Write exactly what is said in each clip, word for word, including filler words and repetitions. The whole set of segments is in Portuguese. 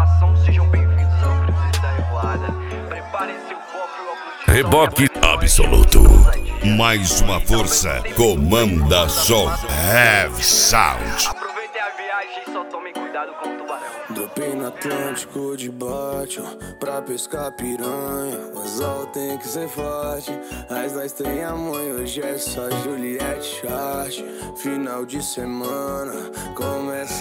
nação, sejam bem-vindos ao Cruzeiro da Revoada. Preparem-se o foco e o óculos de Reboque absoluto. Mais uma força comanda som. Heavy Sound. Aproveitem a viagem e só tomem cuidado com o tubarão. Dropei no Atlântico de baixo pra pescar piranha. O anzol tem que ser forte. As nós tem a mãe, hoje é só Juliette Chart. Final de semana, começa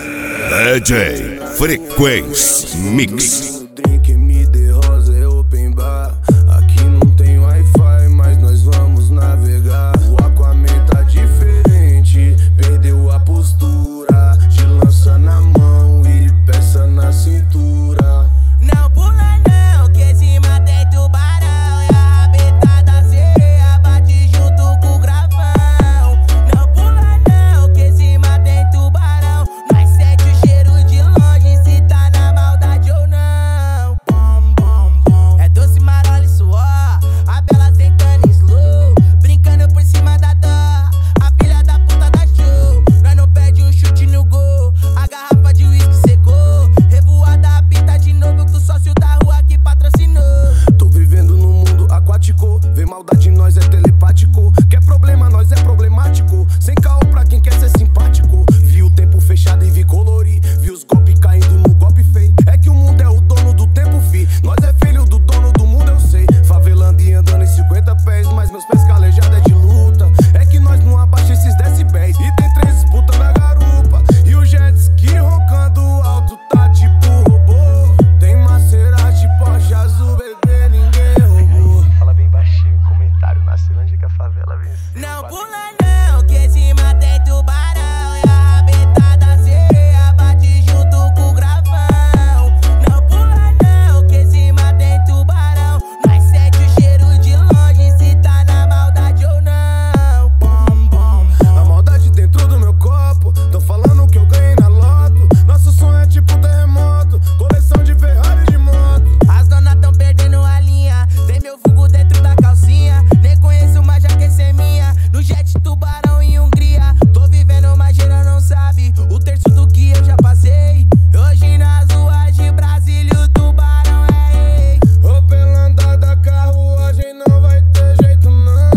a D J Frequência Mix. No drink me dê rosa, é open bar. Aqui não tem Wi-Fi, mas nós vamos navegar. O Aquaman tá diferente, perdeu a postura. De lança na mão e peça na cintura. Não pula não, que esse mata é tubarão. E a rabeta da sereia bate junto com o gravão. Não pula não, que esse mata é tubarão. Nós sente o cheiro de longe, se tá na maldade ou não. Bom, bom, bom. É doce, marola e suor, a bela sentando em slow, brincando por cima da dó. A filha da puta da show, nós não perde um chute no gol. A garrafa de uísque secou, revoada apita de novo com o sócio da rua que patrocinou. Tô vivendo num mundo aquático, vê maldade em nós é telepático. Quer problema, nós é problemático. Sem caô pra quem quer ser simpático. Vi o tempo fechado e vi colorir, vi os golpes caindo no golpe feio. É que o mundo é o dono do tempo, fi. Nós é filho do dono do mundo, eu sei. Favelando e andando em cinquenta pés, mas meus pés calejados é de luta. É que nós não abaixa esses decibéis. E tem três disputas na garupa, e o jet ski roncando alto tá tipo robô. Tem Maserati, Porsche azul, bebê, ninguém roubou. Fala bem baixinho, comentário na Ceilândia que a favela vem. Não pula não, que esse mata é tubarão. E a rabeta da sereia bate junto com o gravão. Não pula não, que esse mata é tubarão. Nós sente o cheiro de longe, se tá na maldade ou não. Bom, bom, bom. A maldade dentro do meu copo, tão falando que eu ganhei na loto. Nosso sonho é tipo terremoto, coleção de Ferrari de moto. As donas tão perdendo a linha, tem meu vulgo dentro da calcinha. Nem conheço, mas já quer ser minha. No jet tubarão em Hungria, tô vivendo, mas geral não sabe o terço do que eu já passei. Hoje nas ruas de Brasília o tubarão é rei. Ô, pela andar da carruagem não vai ter jeito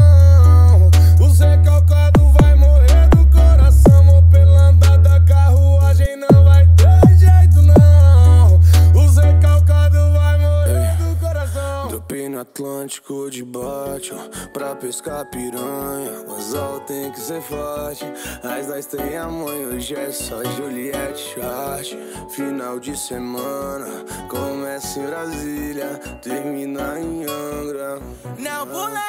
não. O Zé Calcado vai morrer do coração. Ô, pela andar da carruagem não vai ter jeito não. O Zé Calcado vai morrer do coração. Dropei no Atlântico de baixo pra pescar piranha. O anzol tem que ser forte. As nós tem a mãe, hoje é só Juliette Chart. Final de semana, começa em Brasília, termina em Angra. Não pula